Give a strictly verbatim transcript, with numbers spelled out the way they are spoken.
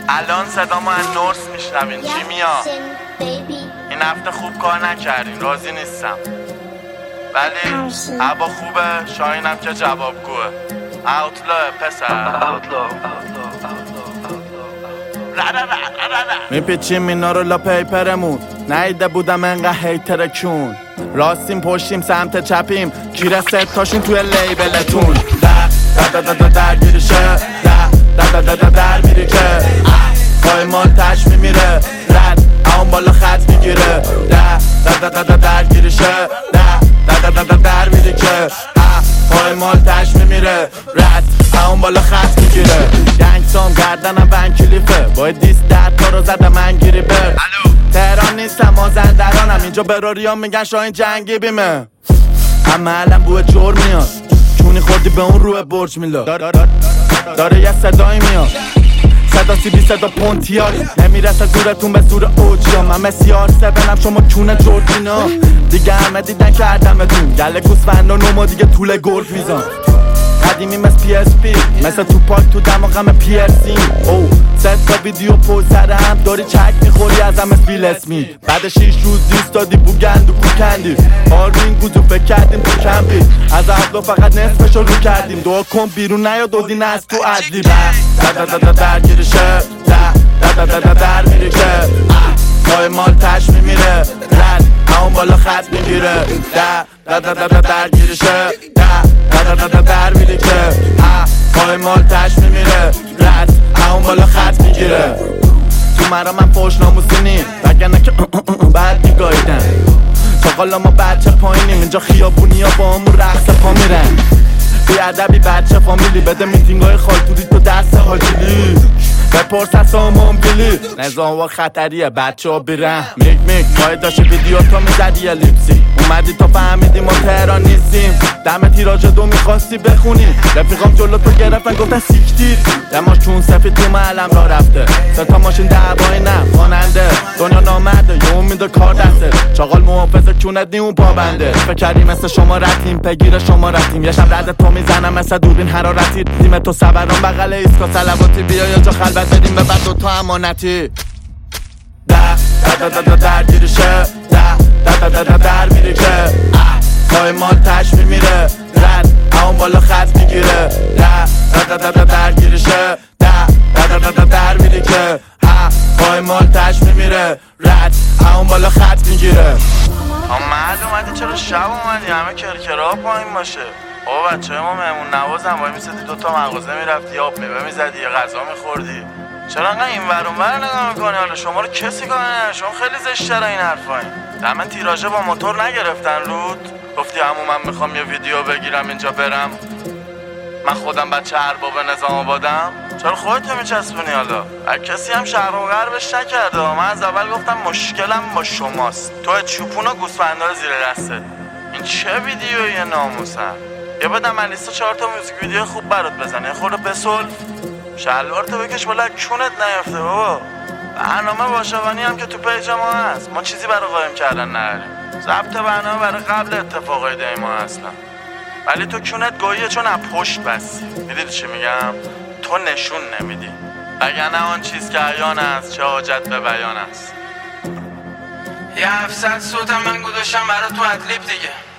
الان صدامو از نورس میشنوین چی میاد؟ این هفته خوب کار نکردین، راضی نیستم. ولی هوا خوبه، شاهینم که جوابگوه. اوتلاه پسر میپیچیم اینا رو لا پیپرمون، نیده بودم انقه هیتر کون. راستیم پشتیم سمت چپیم، کیره ستاشون توی لیبلتون. در در در در درگیرشه، در در در در در میری که پای مال تش میمیره، رد اون بالا خط میگیره. در در در در درگیرشه، در در در در در میری که پای مال تش میمیره، رد اون بالا خط میگیره. گنگسام گردنم ونکلیفه، باید دیست درد تا رو زدم انگیری بر. تهران نیستم مازندرانم، اینجا براریا میگن شاهین جنگی بیمه. همه علم بوه جور میاد، چونی خوردی به اون روی برج میلا. داره یه صدایی میاد، صدا سی بی صدا پونتیاری، نمیرسه زورتون به زور اوجیا. من مسیار سبنم شما کونه جورجینا، دیگه همه دیدن کردمتون گله گوسفند و نوما دیگه طول گرگ میزان. قدیمی مثل پی اس پی، مثل تو پاک تو دماغم پیرسین. او سه تا ویدیو پول سرم داری چک میخوری ازم مثل بیل اسمی. بعد شیش روز دیست دادی بوگند و کوکندی، آروین گوزو فکر کردیم تو کمپی، از عبدو فقط نصفشو رو کردیم. دعا کن بیرون نیا دودی نست تو عدلی. در در در در درگیرشه، در در در در در میری که پای مال تش میمیره، رد اون بالا خط میگیره. در در در در درگیرشه، در در در در در میری که پای مال تش میمیره، رد اون بالا خط میگیره. تو مرا من فوش ناموسینی وگرنه که بعد میگاییدن. چاقالا ما بچه پایینیم، اینجا خیابونی ها با همون رقص پا میرن. بی ادبی بچه فامیلی، بده میتینگ های خالتوری تو دست حاجیلی. بپرس از سامان بیلی، نظام و خطریه بچه ها بیرن. میک میک پای داشت ویدیو تو میزدی یه لیپسی، اومدی تا فهمیدی ما تهران نیستیم. دم تیراژ دو میخواستی بخونی، رفیقام جلو تو گرفتن گفتن سیکتیر. دماش چون سفید تو معلم را رفته، ستا ماشین دعوایی نه خواننده. دنیا نامرده یه امید کار دسته، چاقال محافظ کونت نی اون پابنده. فکر کردی مثل شما رفتیم پگیر شما رفتیم، یه شب رد تو میزنم مثل دوربین حرارتی. تیم تو سبران بغل ایسکا سلواتی، بیا یا جا خلوت بدیم به بعد دوتا امانتی. در در در در درگیرشه، در در در در در میری که پای مال تش میمیره، رد اون بالا خط میگیره. در در در در درگیرشه، در در در در در میری که پای مال تش میمیره، رد اون بالا خط میگیره. اما محل اومدی چرا شب اومدی؟ همه کرکرها پایین باشه. بابا بچه ما مهمون نوازم، وای میسدی دوتا مغازه میرفتی، آب میوه میزدی، یه غذا میخوردی. چرا انقدر این ور اون ور نگاه میکنی؟ حالا شما رو کسی کار نداره، شما خیلی زشت‌تره این حرفایی. دم تیراژه با موتور نگرفتن رود؟ گفتی عمو من میخوام یه ویدیو بگیرم اینجا برم، من خودم بچه ارباب نظام آبادم. چرا خودت میچسبونی؟ حالا هر کسی هم شرق و غربش نکرده. من از اول گفتم مشکلم با شماست، تو چوپون و گوسفندا رو زیر دستت. این چه ویدیویه ناموسن؟ یه بدم الیسا چهار تا موزیک ویدیو خوب برات بزنه، یه خورده بسول شلوارتو بکش بالا کونت نیفته. بابا برنامه باشوانی هم که تو پیج ما هست، ما چیزی برای قایم کردن نداریم. ضبط برنامه برای قبل اتفاقای دی ما اصلا. ولی تو کونت گوییه چون از پشت بستی. میدید چی میگم؟ تو نشون نمیدی، وگرنه آن چیز که عیان است چه حاجت به بیان است. یه هفتصد صوتم من گذاشتم برای تو ادلیب دیگه.